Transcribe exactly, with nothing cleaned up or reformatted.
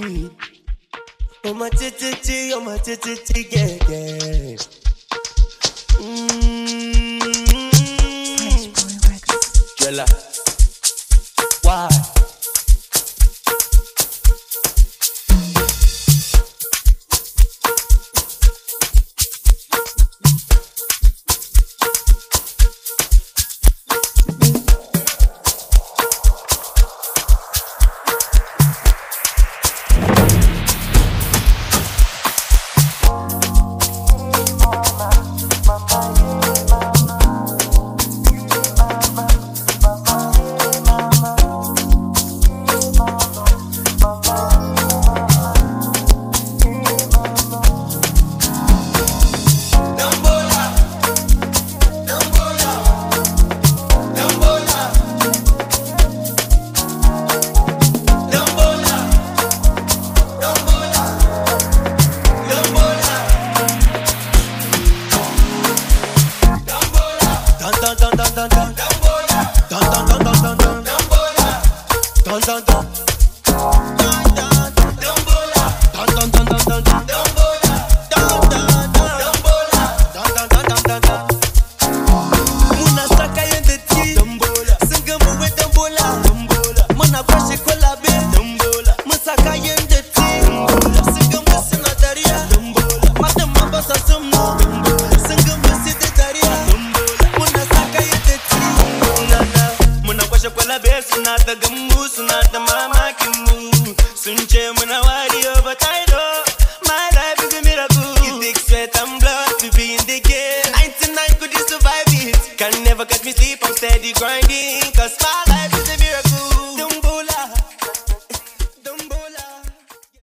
Oh my titty, oh my titty, yeah, yeah. Mmm. Jella. Why? Suna ta gammu suna ta mamakin mu sun ce muna